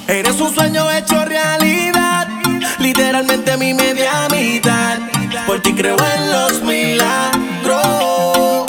Eres un sueño hecho realidad, literalmente mi media mitad. Por ti creo en los milagros.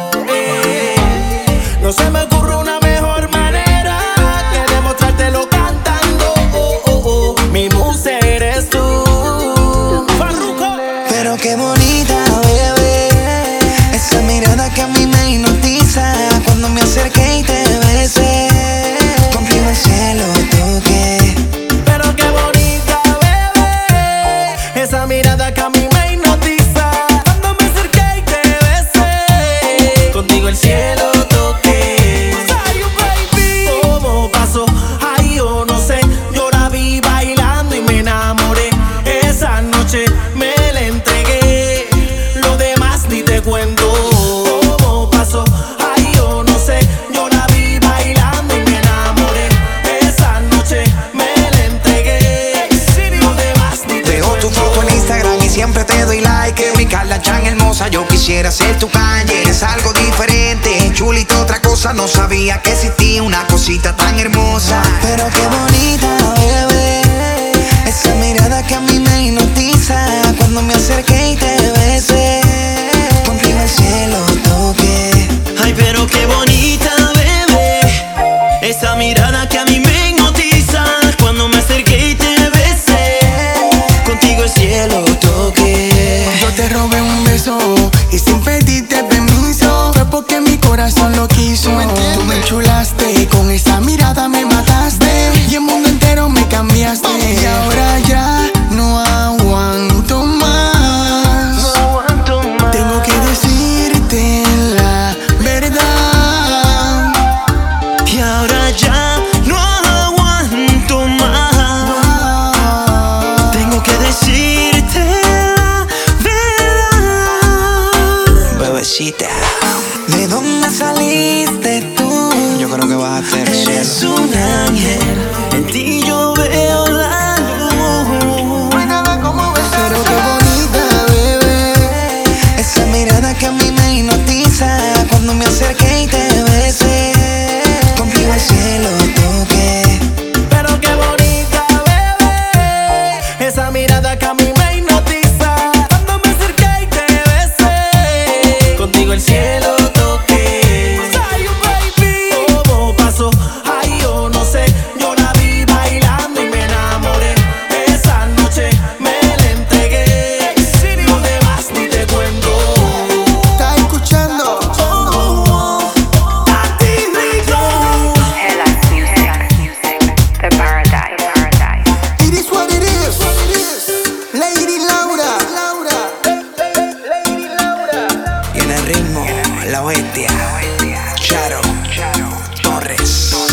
No se me ocurre una mejor manera que demostrártelo cantando. Mi musa eres tú, Farruko. Pero qué bonita, bebé, esa mirada que a mí me hipnotiza. Cuando me acerqué y te besé, contigo el cielo toqué. Pero qué bonita, bebé, esa mirada que a mí me hipnotiza. Cuando me acerqué y te besé, contigo el cielo toqué. Say you, baby. ¿Cómo pasó? Ay, yo no sé. Yo la vi bailando y me enamoré. Esa noche me la entregué. Lo demás ni te cuento. ¿Cómo pasó? Ay, yo no sé. Yo la vi bailando y me enamoré. Esa noche me la entregué. Lo demás ni te Veo cuento. tu foto en Instagram y siempre te doy like. Mi Kardashian hermosa, yo quisiera ser tu Kanye. Eres algo diferente, chulita, otra cosa. No sabía que existía una cosita tan hermosa. Pero qué bonita, bebé, esa mirada que a mí me hipnotiza. Cuando me acerqué y te besé, contigo el cielo toqué. Ay, pero qué bonita, bebé, esa mirada que a mí me hipnotiza. Cuando me acerqué y te besé, contigo el cielo toqué. Yo te robé un beso y sin pedirte permiso. Fue porque mi corazón lo quiso. Tú me enchulaste y con esa mirada me mataste. Y el mundo entero me cambiaste. Y ahora ya no aguanto más. Tengo que decirte la verdad. Y ahora ya no aguanto más. Tengo que decirte la verdad. Bebecita, ¿de dónde saliste tú? Yo creo que vas a hacer Eres un ángel, en ti yo veo la luz. Pero qué bonita, bebé, esa mirada que a mí me hipnotiza. Cuando me acerqué y te besé, contigo el cielo toqué. Pero qué bonita, bebé, esa mirada que a mí me hipnotiza. Cuando me acerqué y te besé, contigo el cielo toqué. Say you, baby. ¿Cómo pasó? Ay, yo no sé. Yo la vi bailando y me enamoré. Esa noche me la entregué. Lo demás ni te cuento. ¿Estás escuchando? Tati Rico. Hellas Music, the paradise. It is what it is. Lady Laura. Y en el ritmo, la bestia, Charo Torres.